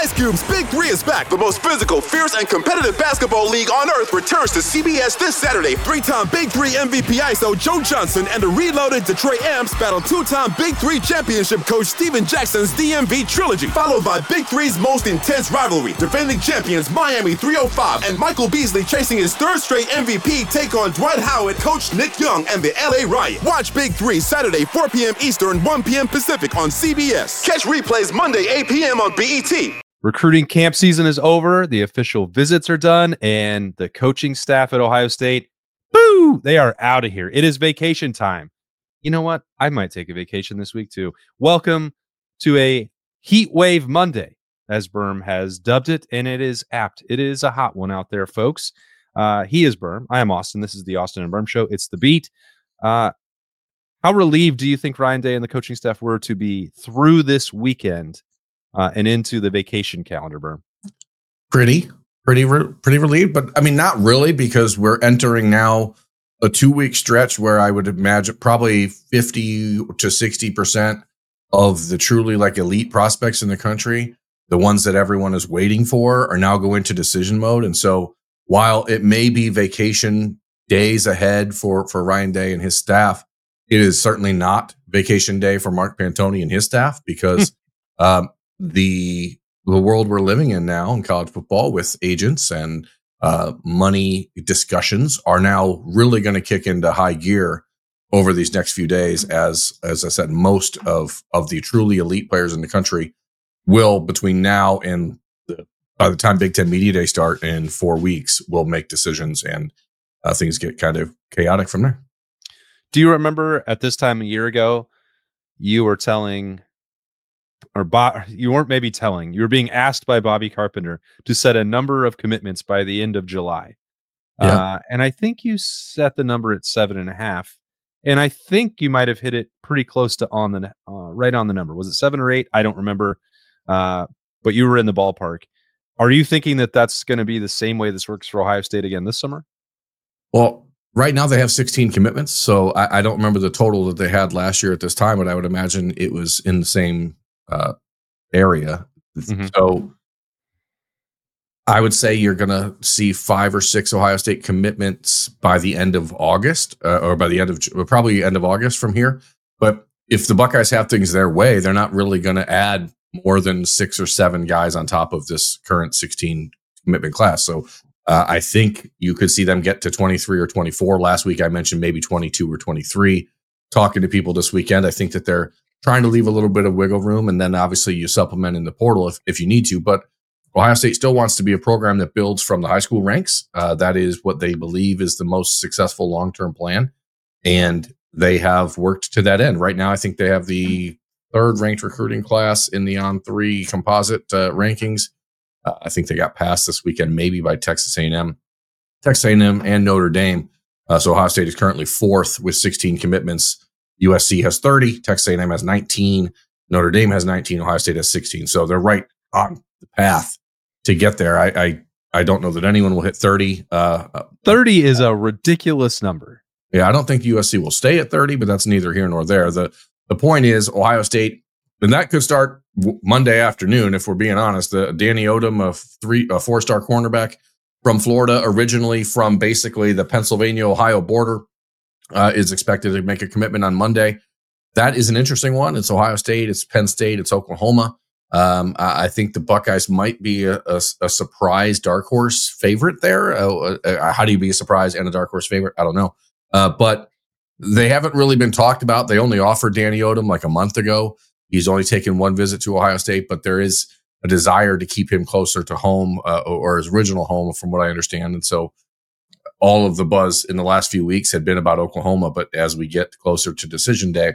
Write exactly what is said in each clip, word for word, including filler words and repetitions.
Ice Cube's Big Three is back. The most physical, fierce, and competitive basketball league on earth returns to C B S this Saturday. Three-time Big Three M V P I S O Joe Johnson and the reloaded Detroit Amps battle two-time Big Three championship coach Steven Jackson's D M V trilogy, followed by Big Three's most intense rivalry. Defending champions Miami three oh five and Michael Beasley chasing his third straight M V P take on Dwight Howard, Coach Nick Young, and the L A Riot. Watch Big Three Saturday, four p.m. Eastern, one p.m. Pacific on C B S. Catch replays Monday, eight p.m. on B E T. Recruiting camp season is over. The official visits are done, and the coaching staff at Ohio State, boo, they are out of here. It is vacation time. You know what? I might take a vacation this week too. Welcome to a Heat Wave Monday, as Berm has dubbed it, and it is apt. It is a hot one out there, folks. Uh, he is Berm. I am Austin. This is the Austin and Berm Show. It's The Beat. Uh, how relieved do you think Ryan Day and the coaching staff were to be through this weekend uh, and into the vacation calendar, Berm? Pretty, pretty, re- pretty relieved. But I mean, not really, because we're entering now a two-week stretch where I would imagine probably fifty to sixty percent of the truly like elite prospects in the country, the ones that everyone is waiting for, are now going to decision mode. And so while it may be vacation days ahead for, for Ryan Day and his staff, it is certainly not vacation day for Mark Pantoni and his staff, because um, the the world we're living in now in college football with agents and uh, money discussions are now really going to kick into high gear over these next few days. As as I said, most of of the truly elite players in the country will, between now and the, by the time Big Ten Media Day start in four weeks, will make decisions, and uh, things get kind of chaotic from there. Do you remember at this time a year ago, you were telling, or Bo- you weren't maybe telling, you were being asked by Bobby Carpenter to set a number of commitments by the end of July. Yeah. Uh, and I think you set the number at seven and a half. And I think you might have hit it pretty close to on the, uh, right on the number. Was it seven or eight? I don't remember. Uh, but you were in the ballpark. Are you thinking that that's going to be the same way this works for Ohio State again this summer? Well, right now they have sixteen commitments, so I, I don't remember the total that they had last year at this time, but I would imagine it was in the same uh, area. Mm-hmm. So I would say you're going to see five or six Ohio State commitments by the end of August, uh, or by the end of probably end of August from here. But if the Buckeyes have things their way, they're not really going to add more than six or seven guys on top of this current sixteen commitment class. So Uh, I think you could see them get to twenty-three or twenty-four. Last week, I mentioned maybe twenty-two or twenty-three. Talking to people this weekend, I think that they're trying to leave a little bit of wiggle room, and then obviously you supplement in the portal if, if you need to. But Ohio State still wants to be a program that builds from the high school ranks. Uh, that is what they believe is the most successful long-term plan, and they have worked to that end. Right now, I think they have the third-ranked recruiting class in the On three composite uh, rankings. Uh, I think they got passed this weekend, maybe by Texas A and M, Texas A and M and Notre Dame. Uh, so Ohio State is currently fourth with sixteen commitments. U S C has thirty, Texas A and M has nineteen, Notre Dame has nineteen, Ohio State has sixteen. So they're right on the path to get there. I I, I don't know that anyone will hit thirty. Uh, thirty is a ridiculous number. Yeah, I don't think U S C will stay at thirty, but that's neither here nor there. The the point is Ohio State, and that could start Monday afternoon, if we're being honest. The Danny Odom, a three, a four-star cornerback from Florida, originally from basically the Pennsylvania-Ohio border, uh, is expected to make a commitment on Monday. That is an interesting one. It's Ohio State, it's Penn State, it's Oklahoma. Um, I think the Buckeyes might be a, a, a surprise dark horse favorite there. Uh, uh, how do you be a surprise and a dark horse favorite? I don't know. Uh, but they haven't really been talked about. They only offered Danny Odom like a month ago. He's only taken one visit to Ohio State, but there is a desire to keep him closer to home, uh, or his original home, from what I understand. And so all of the buzz in the last few weeks had been about Oklahoma. But as we get closer to decision day,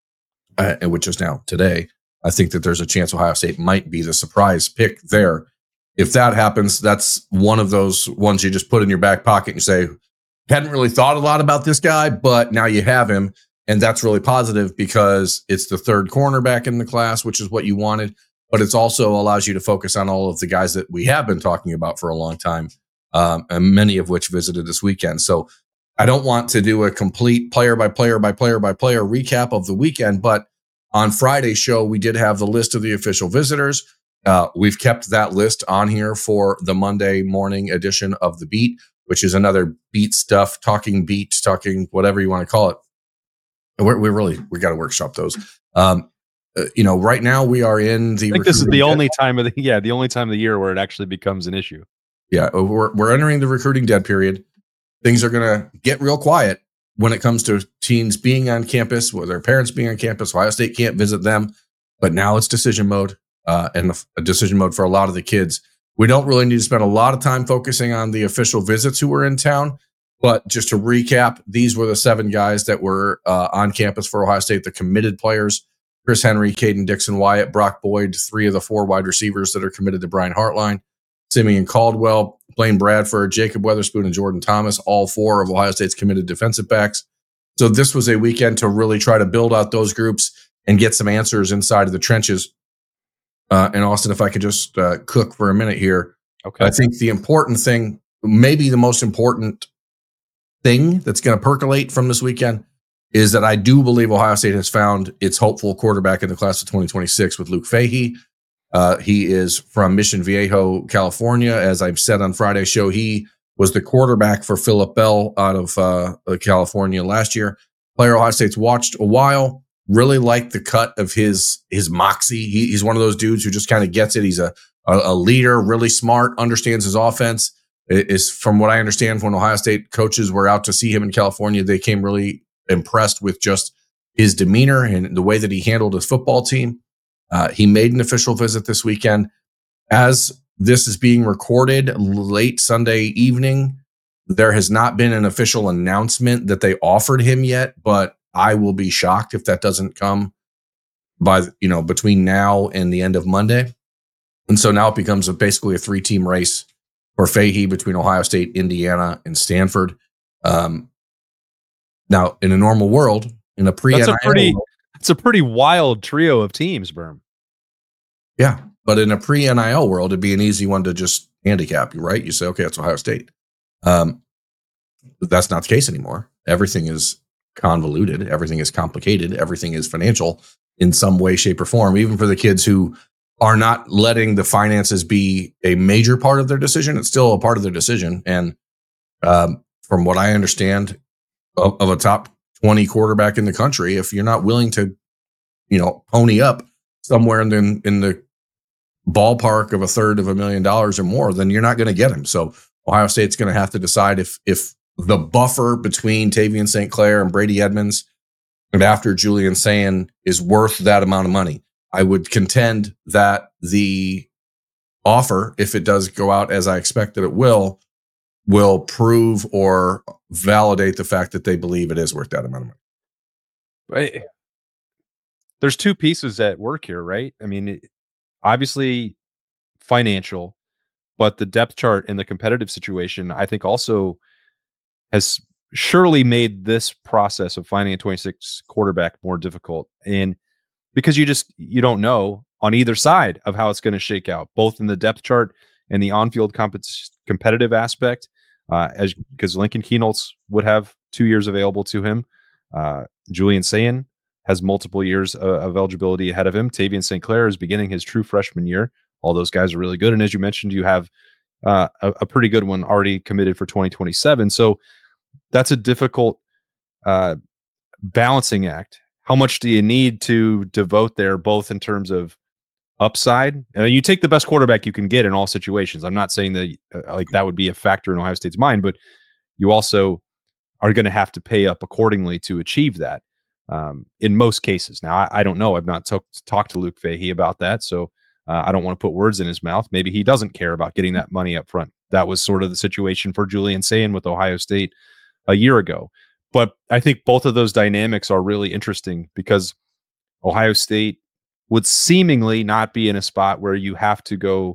uh, which is now today, I think that there's a chance Ohio State might be the surprise pick there. If that happens, that's one of those ones you just put in your back pocket and you say, hadn't really thought a lot about this guy, but now you have him. And that's really positive because it's the third cornerback in the class, which is what you wanted. But it's also allows you to focus on all of the guys that we have been talking about for a long time, um, and many of which visited this weekend. So I don't want to do a complete player by player by player by player recap of the weekend, but on Friday's show, we did have the list of the official visitors. Uh, we've kept that list on here for the Monday morning edition of The Beat, which is another beat stuff, talking beat, talking whatever you want to call it. We're, we're really, we got to workshop those. Um, uh, you know, right now we are in the. I think this is the only time of the, yeah, the only time of the year where it actually becomes an issue. Yeah. We're, we're entering the recruiting dead period. Things are going to get real quiet when it comes to teens being on campus, with their parents being on campus. Ohio State can't visit them, but now it's decision mode, uh, and a decision mode for a lot of the kids. We don't really need to spend a lot of time focusing on the official visits who were in town, but just to recap, these were the seven guys that were uh, on campus for Ohio State, the committed players: Chris Henry, Caden Dixon Wyatt, Brock Boyd, three of the four wide receivers that are committed to Brian Hartline, Simeon Caldwell, Blaine Bradford, Jacob Weatherspoon, and Jordan Thomas, all four of Ohio State's committed defensive backs. So this was a weekend to really try to build out those groups and get some answers inside of the trenches. Uh, and Austin, if I could just uh, cook for a minute here. Okay. I think the important thing, maybe the most important thing that's going to percolate from this weekend, is that I do believe Ohio State has found its hopeful quarterback in the class of twenty twenty-six with Luke Fahey. Uh, he is from Mission Viejo, California. As I've said on Friday's show, he was the quarterback for Phillip Bell out of uh, California last year. Player Ohio State's watched a while. Really like the cut of his his moxie. He, he's one of those dudes who just kind of gets it. He's a, a a leader, really smart, understands his offense. It is, from what I understand, when Ohio State coaches were out to see him in California, they came really impressed with just his demeanor and the way that he handled his football team. Uh, he made an official visit this weekend. As this is being recorded late Sunday evening, there has not been an official announcement that they offered him yet, but I will be shocked if that doesn't come by, you know, between now and the end of Monday. And so now it becomes a, basically a three-team race for Fahey between Ohio State, Indiana, and Stanford. Um, now, in a normal world, in a pre-N I L That's a pretty, world, it's a pretty wild trio of teams, Berm. yeah, but in a pre-N I L world, it'd be an easy one to just handicap you, right? You say, okay, it's Ohio State. Um, but that's not the case anymore. Everything is convoluted. Everything is complicated. Everything is financial in some way, shape, or form, even for the kids who are not letting the finances be a major part of their decision. It's still a part of their decision. And um, from what I understand of, of a top twenty quarterback in the country, if you're not willing to, you know, pony up somewhere in the, in the ballpark of a third of a million dollars or more, then you're not going to get him. So Ohio State's going to have to decide if, if the buffer between Tavian Saint Clair and Brady Edmonds and after Julian Sayin is worth that amount of money. I would contend that the offer, if it does go out as I expect that it will, will prove or validate the fact that they believe it is worth that amount of money. Right. There's two pieces at work here, right? I mean, it, obviously financial, but the depth chart and the competitive situation, I think, also has surely made this process of finding a twenty-six quarterback more difficult. And because you just, you don't know on either side of how it's going to shake out, both in the depth chart and the on-field comp- competitive aspect, uh, as because Lincoln Kienholz would have two years available to him. Uh, Julian Sayin has multiple years uh, of eligibility ahead of him. Tavian Saint Clair is beginning his true freshman year. All those guys are really good. And as you mentioned, you have uh, a, a pretty good one already committed for twenty twenty-seven. So that's a difficult uh, balancing act. How much do you need to devote there, both in terms of upside? And you take the best quarterback you can get in all situations. I'm not saying that uh, like that would be a factor in Ohio State's mind, but you also are going to have to pay up accordingly to achieve that um, in most cases. Now, I, I don't know. I've not t- talked to Luke Fahey about that, so uh, I don't want to put words in his mouth. Maybe he doesn't care about getting that money up front. That was sort of the situation for Julian Sayin with Ohio State a year ago. But I think both of those dynamics are really interesting because Ohio State would seemingly not be in a spot where you have to go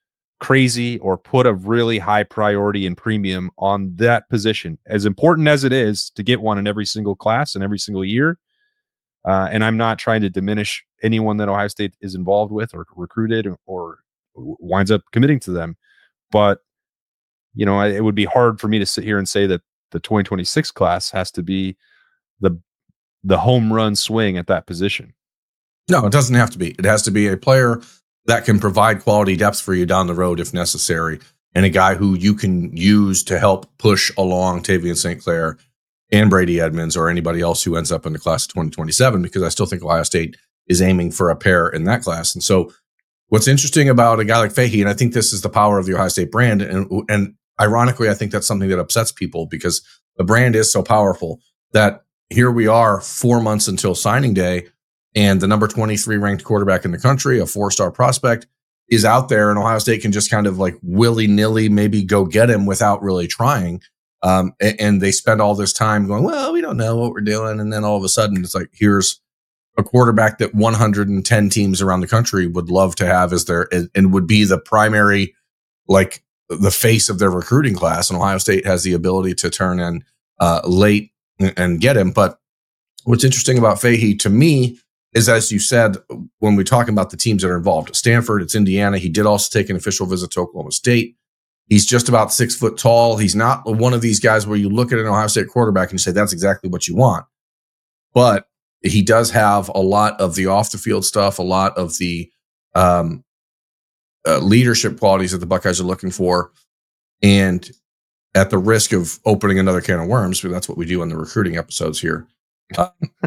crazy or put a really high priority and premium on that position, as important as it is to get one in every single class and every single year. Uh, and I'm not trying to diminish anyone that Ohio State is involved with or recruited or winds up committing to them. But, you know, it would be hard for me to sit here and say that the twenty twenty-six class has to be the the home run swing at that position. No, it doesn't have to be. It has to be a player that can provide quality depth for you down the road if necessary, and a guy who you can use to help push along Tavian Saint Clair and Brady Edmonds or anybody else who ends up in the class of twenty twenty-seven, because I still think Ohio State is aiming for a pair in that class. And so what's interesting about a guy like Fahey, and I think this is the power of the Ohio State brand, and, and ironically, I think that's something that upsets people because the brand is so powerful that here we are four months until signing day, and the number twenty-three ranked quarterback in the country, a four-star prospect, is out there, and Ohio State can just kind of like willy-nilly maybe go get him without really trying. Um, and, and they spend all this time going, well, we don't know what we're doing. And then all of a sudden it's like, here's a quarterback that one hundred ten teams around the country would love to have as their, and, and would be the primary, like the face of their recruiting class. And Ohio State has the ability to turn in uh, late and, and get him. But what's interesting about Fahey to me is, as you said, when we talk about the teams that are involved, Stanford, it's Indiana. He did also take an official visit to Oklahoma State. He's just about six foot tall. He's not one of these guys where you look at an Ohio State quarterback and you say, that's exactly what you want. But he does have a lot of the off the field stuff, a lot of the um, uh, leadership qualities that the Buckeyes are looking for. And at the risk of opening another can of worms, but that's what we do in the recruiting episodes here. Uh,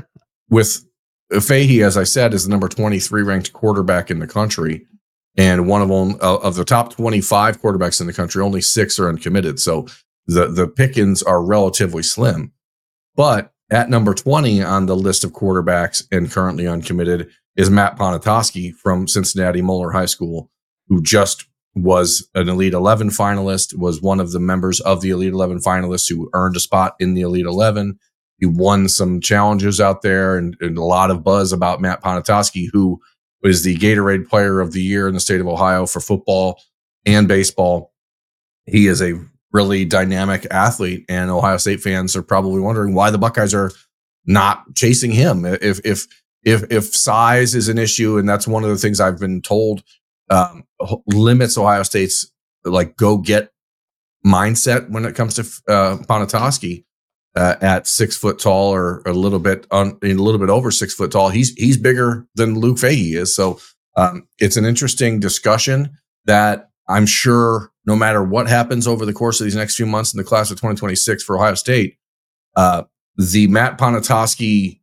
with Fahey, as I said, is the number twenty-three ranked quarterback in the country. And one of them, uh, of the top twenty-five quarterbacks in the country, only six are uncommitted. So the, the pickings are relatively slim. But at number twenty on the list of quarterbacks and currently uncommitted is Matt Ponatoski from Cincinnati Moeller High School, who just was an Elite eleven finalist, was one of the members of the Elite eleven finalists who earned a spot in the Elite eleven. He won some challenges out there, and, and a lot of buzz about Matt Ponatoski, who was the Gatorade Player of the Year in the state of Ohio for football and baseball. He is a really dynamic athlete, and Ohio State fans are probably wondering why the Buckeyes are not chasing him. If if if if size is an issue, and that's one of the things I've been told um, limits Ohio State's like go get mindset when it comes to uh, Ponatoski. Uh, at six foot tall, or a little bit on a little bit over six foot tall, he's he's bigger than Luke Fahey is. So um, it's an interesting discussion that I'm sure no matter what happens over the course of these next few months in the class of twenty twenty-six for Ohio State, uh, the Matt Ponatoski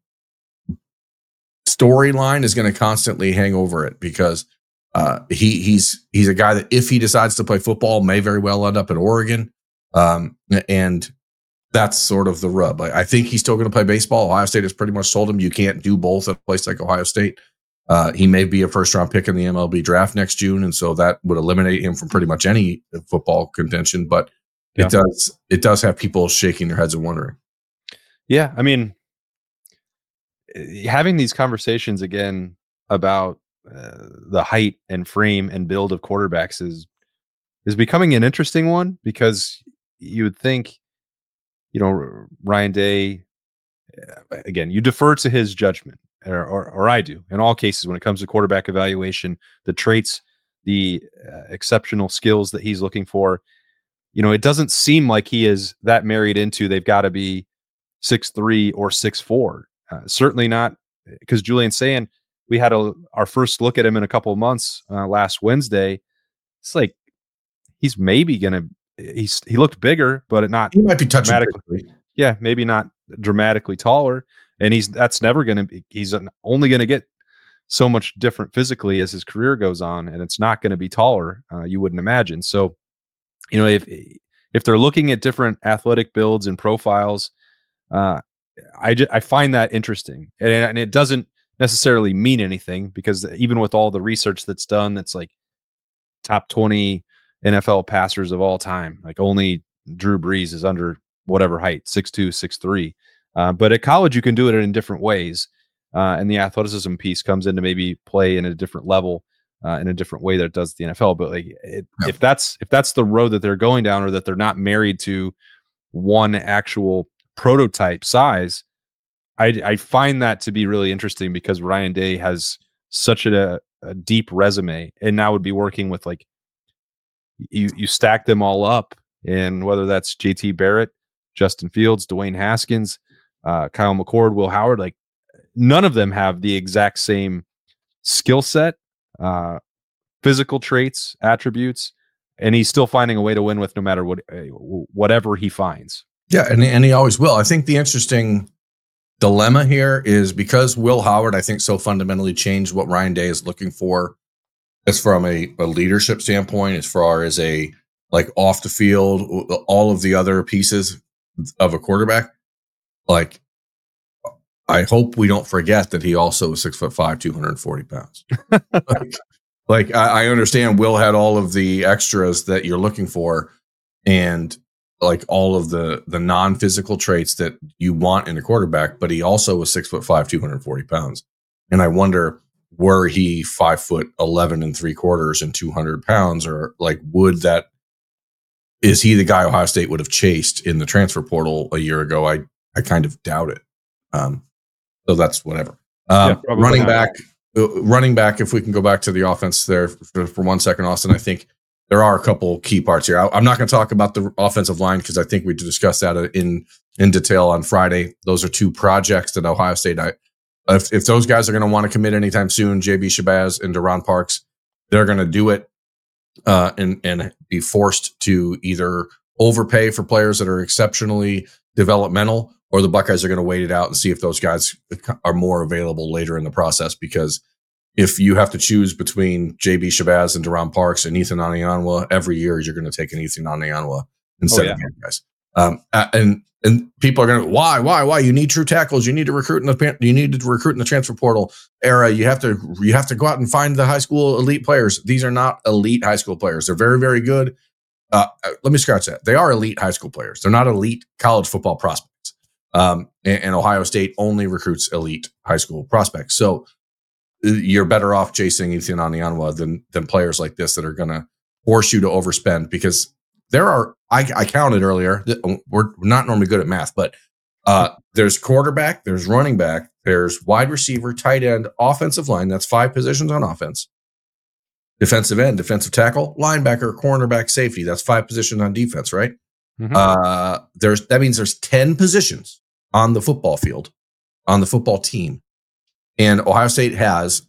storyline is going to constantly hang over it because uh, he he's he's a guy that if he decides to play football may very well end up at Oregon, um, and that's sort of the rub. I, I think he's still going to play baseball. Ohio State has pretty much told him you can't do both at a place like Ohio State. Uh, he may be a first-round pick in the M L B draft next June, and so that would eliminate him from pretty much any football contention. But yeah. it does it does have people shaking their heads and wondering. Yeah, I mean, having these conversations again about uh, the height and frame and build of quarterbacks is is becoming an interesting one, because you would think, you know, Ryan Day, again, you defer to his judgment, or, or, or I do in all cases when it comes to quarterback evaluation, the traits, the uh, exceptional skills that he's looking for. You know, it doesn't seem like he is that married into they've got to be six three or six four. Uh, certainly not, because Julian Sayin, we had a, our first look at him in a couple of months uh, last Wednesday. It's like he's maybe going to, He's he looked bigger, but not he might be touching dramatically. Yeah, maybe not dramatically taller, and he's that's never going to be. He's only going to get so much different physically as his career goes on, and it's not going to be taller. Uh, you wouldn't imagine. So, you know, if if they're looking at different athletic builds and profiles, uh, I just, I find that interesting, and, and it doesn't necessarily mean anything, because even with all the research that's done, that's like top twenty N F L passers of all time, like only Drew Brees is under whatever height, six two, six three. Uh, but at college, you can do it in different ways. Uh, and the athleticism piece comes into maybe play in a different level, uh, in a different way that it does the N F L. But like, it, yeah. if that's, if that's the road that they're going down, or that they're not married to one actual prototype size, I, I find that to be really interesting, because Ryan Day has such a, a deep resume, and now would be working with like, You you stack them all up, and whether that's J T Barrett, Justin Fields, Dwayne Haskins, uh, Kyle McCord, Will Howard, like none of them have the exact same skill set, uh, physical traits, attributes, and he's still finding a way to win with no matter what, whatever he finds. Yeah, and, and he always will. I think the interesting dilemma here is because Will Howard, I think, so fundamentally changed what Ryan Day is looking for as from a, a leadership standpoint, as far as a like off the field, all of the other pieces of a quarterback. Like, I hope we don't forget that he also is six foot five, two hundred forty pounds. like, like I, I understand Will had all of the extras that you're looking for, and like all of the the non-physical traits that you want in a quarterback, but he also was six foot five, two hundred forty pounds. And I wonder, were he five foot eleven and three quarters and two hundred pounds, or like, would that, is he the guy Ohio State would have chased in the transfer portal a year ago? I, I kind of doubt it. Um, so that's whatever. Um, yeah, running not. back, uh, running back. If we can go back to the offense there for, for one second, Austin, I think there are a couple key parts here. I, I'm not going to talk about the offensive line because I think we discussed that in in detail on Friday. Those are two projects that Ohio State. I, if, if those guys are going to want to commit anytime soon, J B Shabazz and Deron Parks, they're going to do it uh, and and be forced to either overpay for players that are exceptionally developmental, or the Buckeyes are going to wait it out and see if those guys are more available later in the process. Because if you have to choose between J B Shabazz and Deron Parks and Ethan Anianwa every year, you're going to take an Ethan Anianwa instead oh, yeah. of the guys. Um, and and people are going to why why why you need true tackles. You need to recruit in the you need to recruit in the transfer portal era. You have to you have to go out and find the high school elite players. These are not elite high school players. They're very very good. Uh, let me scratch that. They are elite high school players. They're not elite college football prospects. Um, and, and Ohio State only recruits elite high school prospects. So you're better off chasing Ethan Anianwa than than players like this that are going to force you to overspend, because there are, I, I counted earlier, we're not normally good at math, but uh, there's quarterback, there's running back, there's wide receiver, tight end, offensive line. That's five positions on offense. Defensive end, defensive tackle, linebacker, cornerback, safety. That's five positions on defense, right? Mm-hmm. Uh, there's that means there's ten positions on the football field, on the football team. And Ohio State has,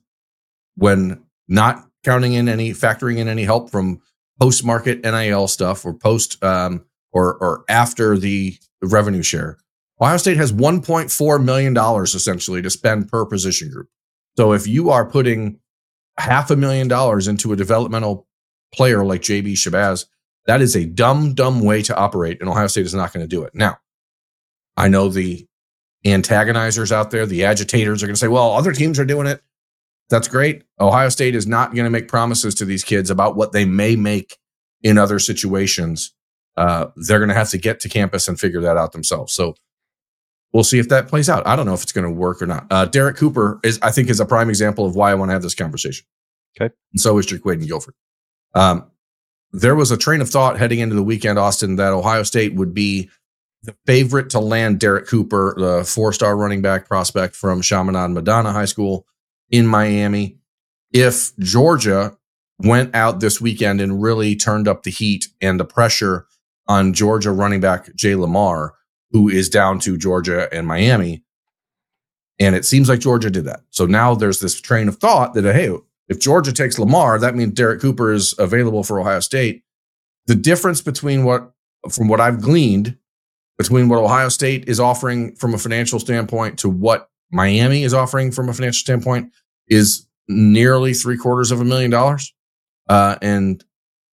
when not counting in any, factoring in any help from post-market N I L stuff or post um, or or after the revenue share, Ohio State has one point four million dollars essentially to spend per position group. So if you are putting half a million dollars into a developmental player like J B Shabazz, that is a dumb, dumb way to operate, and Ohio State is not going to do it. Now, I know the antagonizers out there, the agitators, are going to say, well, other teams are doing it. That's great. Ohio State is not going to make promises to these kids about what they may make in other situations. Uh, they're going to have to get to campus and figure that out themselves. So we'll see if that plays out. I don't know if it's going to work or not. Uh, Derek Cooper is, I think, is a prime example of why I want to have this conversation. Okay. And so is Jaquaden Guilford. Um, there was a train of thought heading into the weekend, Austin, that Ohio State would be the favorite to land Derek Cooper, the four-star running back prospect from Chaminade Madonna High School in Miami, if Georgia went out this weekend and really turned up the heat and the pressure on Georgia running back Jay Lamar, who is down to Georgia and Miami. And it seems like Georgia did that. So now there's this train of thought that, hey, if Georgia takes Lamar, that means Derek Cooper is available for Ohio State. The difference between what, from what I've gleaned, between what Ohio State is offering from a financial standpoint to what Miami is offering from a financial standpoint is nearly three quarters of a million dollars. Uh, and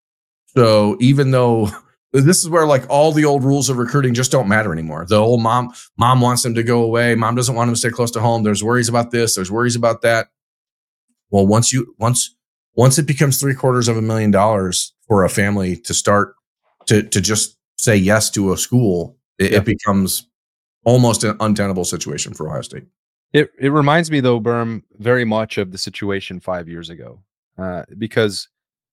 so even though this is where like all the old rules of recruiting just don't matter anymore. The old mom, mom wants them to go away. Mom doesn't want them to stay close to home. There's worries about this. There's worries about that. Well, once you, once, once it becomes three quarters of a million dollars for a family to start to, to just say yes to a school, it, yeah. it becomes almost an untenable situation for Ohio State. It it reminds me, though, Berm, very much of the situation five years ago, uh, because,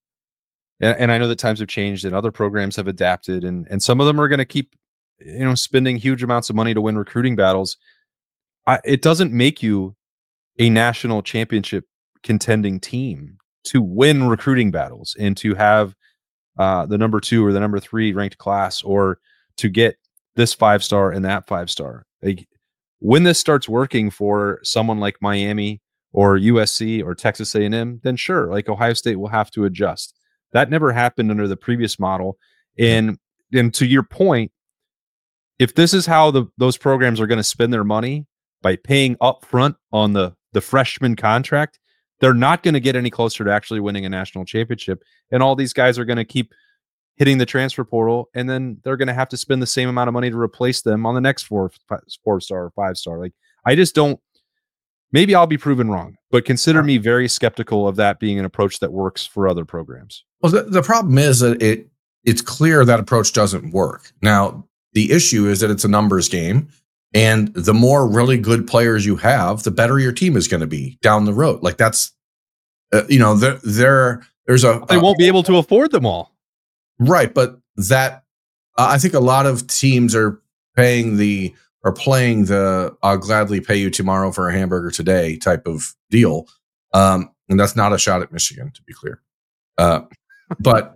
and, and I know that times have changed and other programs have adapted, and and some of them are going to keep, you know, spending huge amounts of money to win recruiting battles. I, it doesn't make you a national championship contending team to win recruiting battles and to have uh, the number two or the number three ranked class, or to get this five star and that five star. Like, when this starts working for someone like Miami or U S C or Texas A and M, then sure, like Ohio State will have to adjust. That never happened under the previous model. And and to your point, if this is how the those programs are going to spend their money by paying upfront on the the freshman contract, they're not going to get any closer to actually winning a national championship. And all these guys are going to keep hitting the transfer portal, and then they're going to have to spend the same amount of money to replace them on the next four four star or five star. Like, I just don't. Maybe I'll be proven wrong, but consider me very skeptical of that being an approach that works for other programs. Well, the, the problem is that it it's clear that approach doesn't work. Now, the issue is that it's a numbers game, and the more really good players you have, the better your team is going to be down the road. Like that's, uh, you know, there there there's a they won't be able to afford them all, right? But that uh, I think a lot of teams are paying the. Or playing the I'll gladly pay you tomorrow for a hamburger today type of deal. Um, and that's not a shot at Michigan, to be clear. Uh, but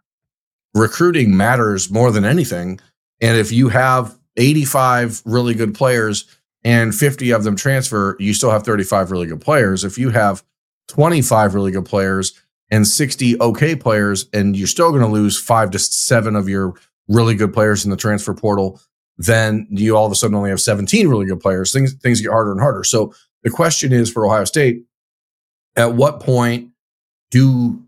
recruiting matters more than anything. And if you have eighty-five really good players and fifty of them transfer, you still have thirty-five really good players. If you have twenty-five really good players and sixty okay players, and you're still going to lose five to seven of your really good players in the transfer portal, then you all of a sudden only have seventeen really good players. Things things get harder and harder. So the question is for Ohio State, at what point do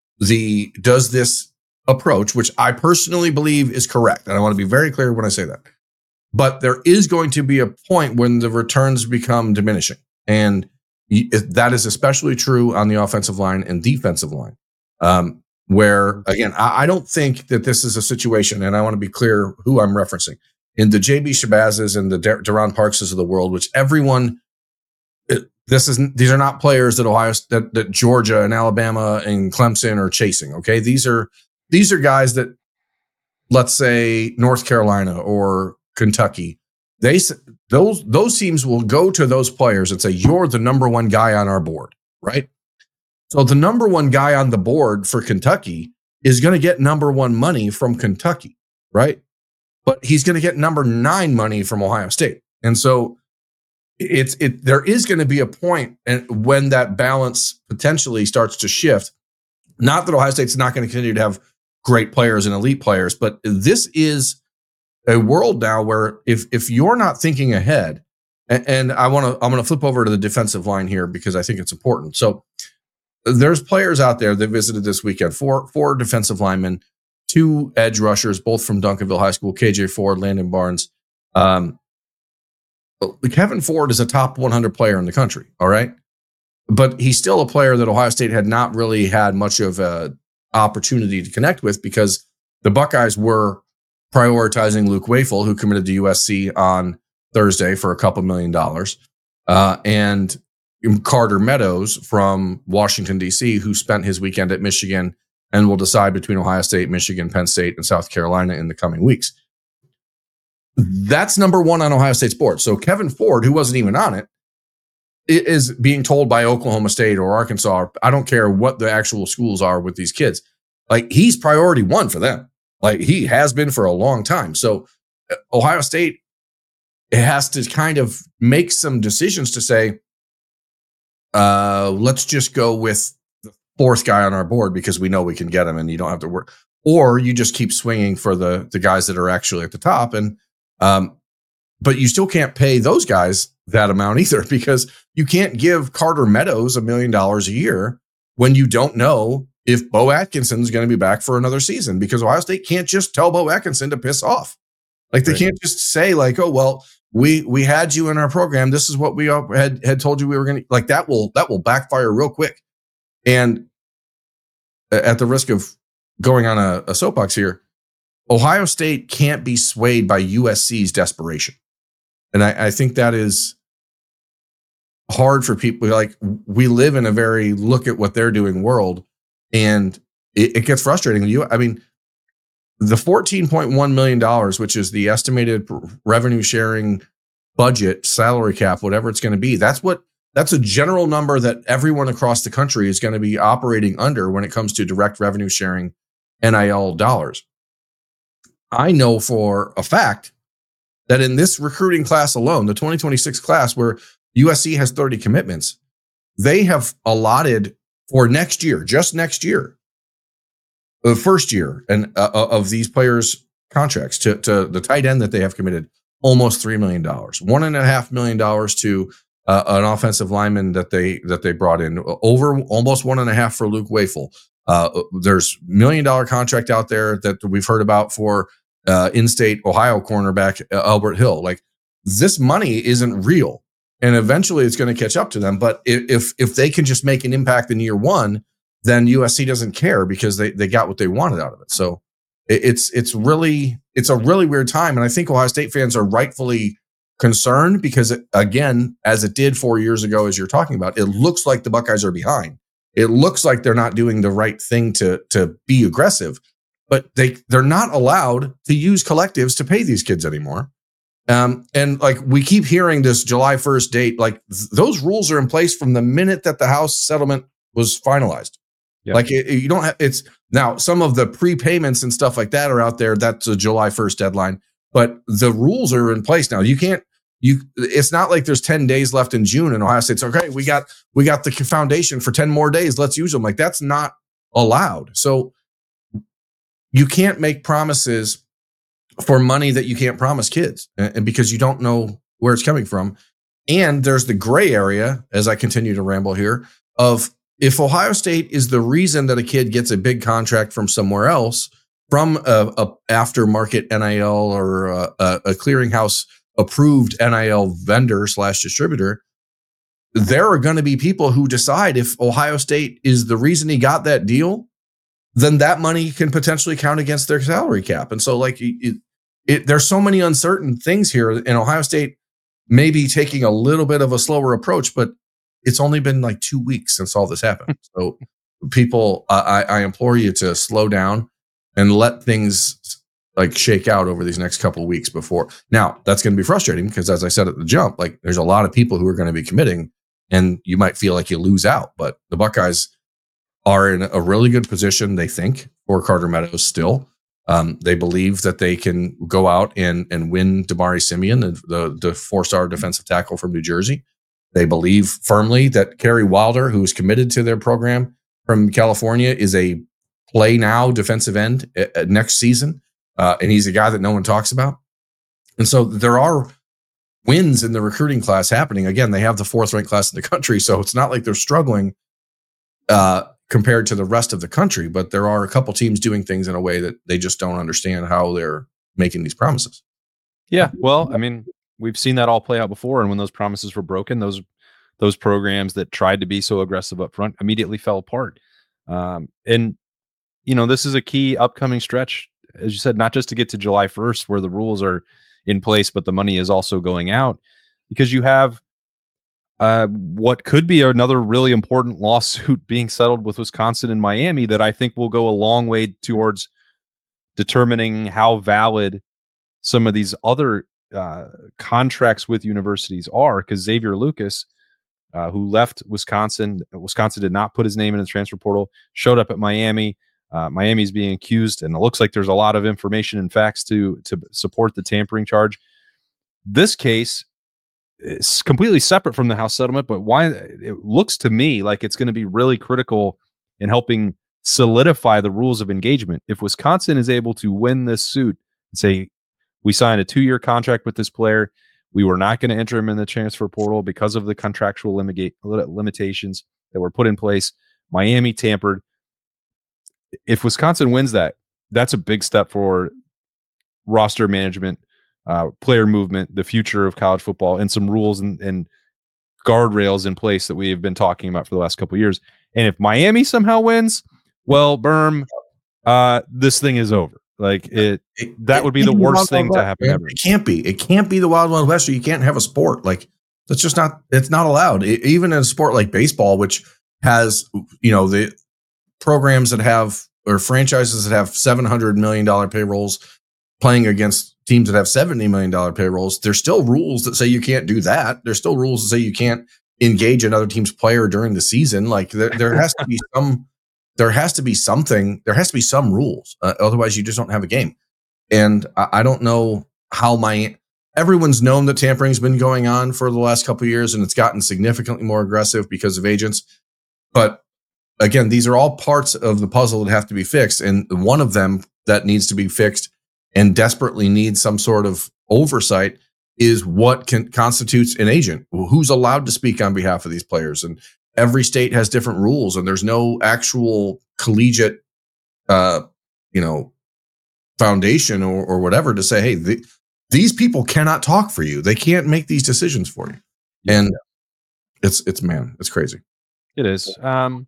the does this approach, which I personally believe is correct, and I want to be very clear when I say that, but there is going to be a point when the returns become diminishing, and that is especially true on the offensive line and defensive line. Um, where again, I, I don't think that this is a situation, and I want to be clear who I'm referencing. In the J B Shabazes and the Deron Parkses of the world, which everyone, it, this is these are not players that Ohio, that, that Georgia and Alabama and Clemson are chasing. Okay, these are these are guys that, let's say, North Carolina or Kentucky, they those those teams will go to those players and say, "You're the number one guy on our board," right? So the number one guy on the board for Kentucky is going to get number one money from Kentucky, right? But he's going to get number nine money from Ohio State. And so it's it there is going to be a point and when that balance potentially starts to shift. Not that Ohio State's not going to continue to have great players and elite players, but this is a world now where if if you're not thinking ahead, and, and I want to I'm going to flip over to the defensive line here because I think it's important. So there's players out there that visited this weekend, four four defensive linemen, two edge rushers, both from Duncanville High School, K J Ford, Landon Barnes. Um, Kevin Ford is a top one hundred player in the country, all right? But he's still a player that Ohio State had not really had much of an opportunity to connect with because the Buckeyes were prioritizing Luke Wafel, who committed to U S C on Thursday for a couple million dollars, uh, and Carter Meadows from Washington, D C, who spent his weekend at Michigan and will decide between Ohio State, Michigan, Penn State, and South Carolina in the coming weeks. That's number one on Ohio State's board. So Kevin Ford, who wasn't even on it, is being told by Oklahoma State or Arkansas, I don't care what the actual schools are with these kids. Like, he's priority one for them. Like, he has been for a long time. So Ohio State has to kind of make some decisions to say, uh, let's just go with the fourth guy on our board because we know we can get him and you don't have to work. Or you just keep swinging for the, the guys that are actually at the top. And, um, but you still can't pay those guys that amount either because you can't give Carter Meadows a million dollars a year when you don't know if Bo Atkinson is going to be back for another season, because Ohio State can't just tell Bo Atkinson to piss off. Like, they right. can't just say like, oh, well, we, we had you in our program. This is what we had, had told you we were going to, like, that will, that will backfire real quick. And at the risk of going on a, a soapbox here, Ohio State can't be swayed by U S C's desperation. And I, I think that is hard for people. Like, we live in a very look at what they're doing world, and it, it gets frustrating. You, I mean, the fourteen point one million dollars, which is the estimated revenue sharing budget, salary cap, whatever it's going to be, that's what that's a general number that everyone across the country is going to be operating under when it comes to direct revenue sharing N I L dollars. I know for a fact that in this recruiting class alone, the twenty twenty-six class where U S C has thirty commitments, they have allotted for next year, just next year, the first year and uh, of these players' contracts to, to the tight end that they have committed almost three million dollars, one and a half million dollars to uh, an offensive lineman that they that they brought in, over almost one and a half for Luke Wafel. Uh, there's million dollar contract out there that we've heard about for uh, in-state Ohio cornerback uh, Albert Hill. Like, this money isn't real, and eventually it's going to catch up to them. But if if they can just make an impact in year one, then U S C doesn't care because they they got what they wanted out of it. So it, it's it's really it's a really weird time, and I think Ohio State fans are rightfully concerned because, it, again, as it did four years ago, as you're talking about, it looks like the Buckeyes are behind. It looks like they're not doing the right thing to to be aggressive, but they they're not allowed to use collectives to pay these kids anymore. Um, and like we keep hearing this July first date, like th- those rules are in place from the minute that the House settlement was finalized. Yep. Like it, you don't have, it's now some of the prepayments and stuff like that are out there. That's a July first deadline, but the rules are in place now. You can't, you, it's not like there's ten days left in June and Ohio State's okay. We got, we got the foundation for ten more days. Let's use them. Like, that's not allowed. So you can't make promises for money that you can't promise kids, and because you don't know where it's coming from. And there's the gray area, as I continue to ramble here, of if Ohio State is the reason that a kid gets a big contract from somewhere else, from a, a aftermarket N I L or a, a, a clearinghouse approved N I L vendor slash distributor, there are going to be people who decide if Ohio State is the reason he got that deal, then that money can potentially count against their salary cap. And so, like, it, it, there's so many uncertain things here, and Ohio State may be taking a little bit of a slower approach, but it's only been like two weeks since all this happened. So people, uh, I, I implore you to slow down and let things like shake out over these next couple of weeks before. Now, that's going to be frustrating because, as I said at the jump, like, there's a lot of people who are going to be committing, and you might feel like you lose out, but the Buckeyes are in a really good position, they think, for Carter Meadows still. Um, they believe that they can go out and, and win Damari Simeon, the, the, the four-star defensive tackle from New Jersey. They believe firmly that Kerry Wilder, who is committed to their program from California, is a play now defensive end uh, next season. Uh, and he's a guy that no one talks about. And so there are wins in the recruiting class happening. Again, they have the fourth ranked class in the country, so it's not like they're struggling uh, compared to the rest of the country, but there are a couple teams doing things in a way that they just don't understand how they're making these promises. Yeah, well, I mean, we've seen that all play out before, and when those promises were broken, those those programs that tried to be so aggressive up front immediately fell apart. Um, and, you know, this is a key upcoming stretch, as you said, not just to get to July first where the rules are in place, but the money is also going out, because you have uh, what could be another really important lawsuit being settled with Wisconsin and Miami that I think will go a long way towards determining how valid some of these other uh, contracts with universities are. Because Xavier Lucas, uh, who left Wisconsin, Wisconsin did not put his name in the transfer portal, showed up at Miami. Uh, Miami's being accused, and it looks like there's a lot of information and facts to to support the tampering charge. This case is completely separate from the House settlement, but why it looks to me like it's going to be really critical in helping solidify the rules of engagement. If Wisconsin is able to win this suit and say, we signed a two-year contract with this player, we were not going to enter him in the transfer portal because of the contractual limita- limitations that were put in place, Miami tampered. If Wisconsin wins that, that's a big step for roster management, uh, player movement, the future of college football, and some rules and, and guardrails in place that we have been talking about for the last couple of years. And if Miami somehow wins, well, Berm, uh, this thing is over. Like it, it that would be the worst thing to happen ever. It can't be. It can't be the Wild Wild West, or you can't have a sport. Like, that's just not. It's not allowed. It, even in a sport like baseball, which has, you know, the programs that have, or franchises that have seven hundred million dollars payrolls playing against teams that have seventy million dollars payrolls, there's still rules that say you can't do that. There's still rules that say you can't engage another team's player during the season. Like, there, there has to be some, there has to be something, there has to be some rules. Uh, otherwise you just don't have a game. And I, I don't know how my, everyone's known that tampering's been going on for the last couple of years, and it's gotten significantly more aggressive because of agents. But again, these are all parts of the puzzle that have to be fixed. And one of them that needs to be fixed and desperately needs some sort of oversight is what can, constitutes an agent. Who's allowed to speak on behalf of these players? And every state has different rules, and there's no actual collegiate, uh, you know, foundation or, or whatever to say, hey, the, these people cannot talk for you. They can't make these decisions for you. And it's, it's, man, it's crazy. It is. Um,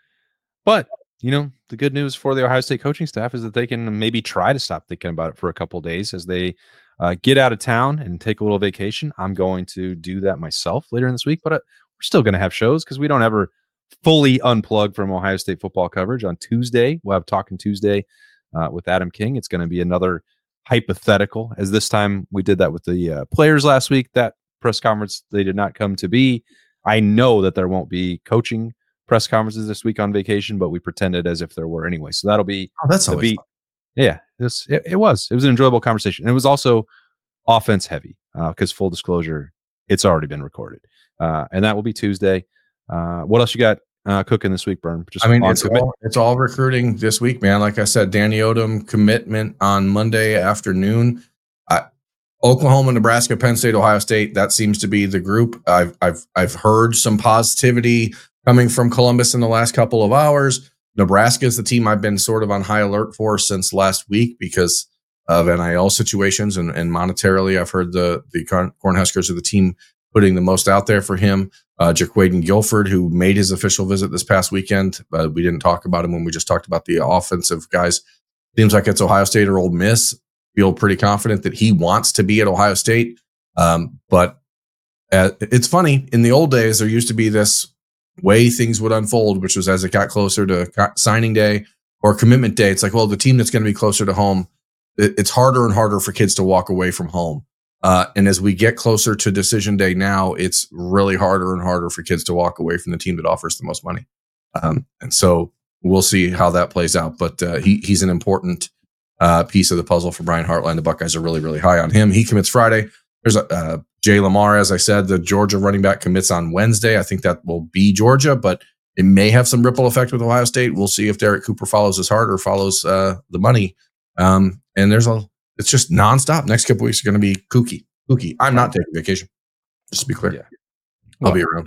but, you know, the good news for the Ohio State coaching staff is that they can maybe try to stop thinking about it for a couple of days as they uh, get out of town and take a little vacation. I'm going to do that myself later in this week, but uh, we're still going to have shows because we don't ever fully unplug from Ohio State football coverage. On Tuesday, we'll have Talking Tuesday uh, with Adam King. It's going to be another hypothetical, as this time we did that with the uh, players last week. That press conference, they did not come to be. I know that there won't be coaching press conferences this week on vacation, but we pretended as if there were anyway. So that'll be oh, that's always be, yeah. This it, it was it was an enjoyable conversation. And it was also offense heavy because uh, full disclosure, it's already been recorded, uh, and that will be Tuesday. Uh, what else you got uh, cooking this week, Berm? Just I mean, it's all, it's all recruiting this week, man. Like I said, Danny Odom commitment on Monday afternoon. I, Oklahoma, Nebraska, Penn State, Ohio State. That seems to be the group. I've I've I've heard some positivity coming from Columbus in the last couple of hours. Nebraska is the team I've been sort of on high alert for since last week because of N I L situations and, and monetarily. I've heard the the Cornhuskers are the team putting the most out there for him. Uh, Jaquaden Guilford, who made his official visit this past weekend. Uh, we didn't talk about him when we just talked about the offensive guys. Seems like it's Ohio State or Ole Miss. Feel pretty confident that he wants to be at Ohio State. Um, but uh, it's funny. In the old days, there used to be this way things would unfold, which was as it got closer to co- signing day or commitment day. It's like, well, the team that's going to be closer to home, it, it's harder and harder for kids to walk away from home. Uh, and as we get closer to decision day now, it's really harder and harder for kids to walk away from the team that offers the most money. Um, and so we'll see how that plays out. But uh, he he's an important uh, piece of the puzzle for Brian Hartline. The Buckeyes are really, really high on him. He commits Friday. There's a uh, Jay Lamar, as I said, the Georgia running back commits on Wednesday. I think that will be Georgia, but it may have some ripple effect with Ohio State. We'll see if Derek Cooper follows his heart or follows uh, the money. Um, and there's a, it's just nonstop. Next couple weeks are going to be kooky, kooky. I'm not taking vacation, just to be clear. Yeah. I'll well, be around.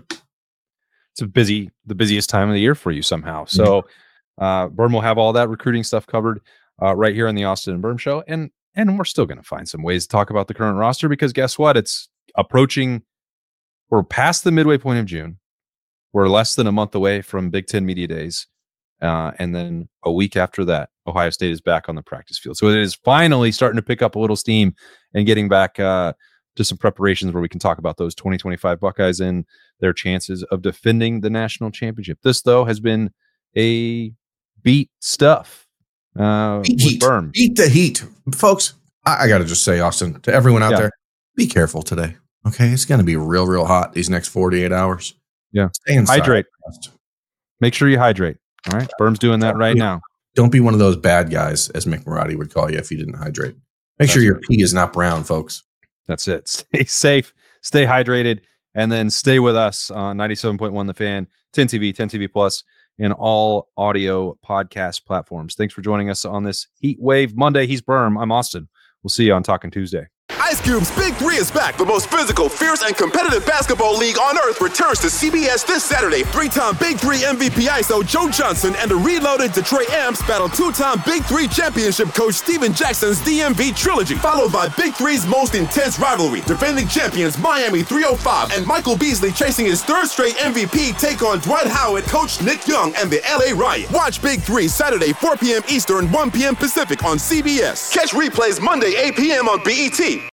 It's a busy, the busiest time of the year for you somehow. So uh, Berm will have all that recruiting stuff covered uh, right here on the Austin and Berm Show. And and we're still going to find some ways to talk about the current roster because guess what? It's approaching, we're past the midway point of June. We're less than a month away from Big Ten Media Days. Uh, and then a week after that, Ohio State is back on the practice field. So it is finally starting to pick up a little steam and getting back uh, to some preparations where we can talk about those twenty twenty-five Buckeyes and their chances of defending the national championship. This, though, has been a beat stuff. Uh, beat heat. Berm. Beat the heat. Folks, I, I got to just say, Austin, to everyone out yeah. there, be careful today. Okay, it's going to be real, real hot these next forty-eight hours. Yeah, stay inside. Hydrate. Make sure you hydrate. All right, Berm's doing that right now. Don't be one of those bad guys, as Mick Marotti would call you, if you didn't hydrate. Make That's sure your right. pee is not brown, folks. That's it. Stay safe, stay hydrated, and then stay with us on ninety-seven point one The Fan, ten T V, ten T V Plus, and all audio podcast platforms. Thanks for joining us on this Heat Wave Monday. He's Berm. I'm Austin. We'll see you on Talking Tuesday. Ice Cube's Big Three is back. The most physical, fierce, and competitive basketball league on earth returns to C B S this Saturday. Three-time Big Three M V P I S O Joe Johnson and the reloaded Detroit Amps battle two-time Big Three championship coach Steven Jackson's D M V trilogy, followed by Big Three's most intense rivalry. Defending champions Miami three oh five and Michael Beasley chasing his third straight M V P take on Dwight Howard, Coach Nick Young, and the L A Riot. Watch Big Three Saturday, four p.m. Eastern, one p.m. Pacific on C B S. Catch replays Monday, eight p.m. on B E T.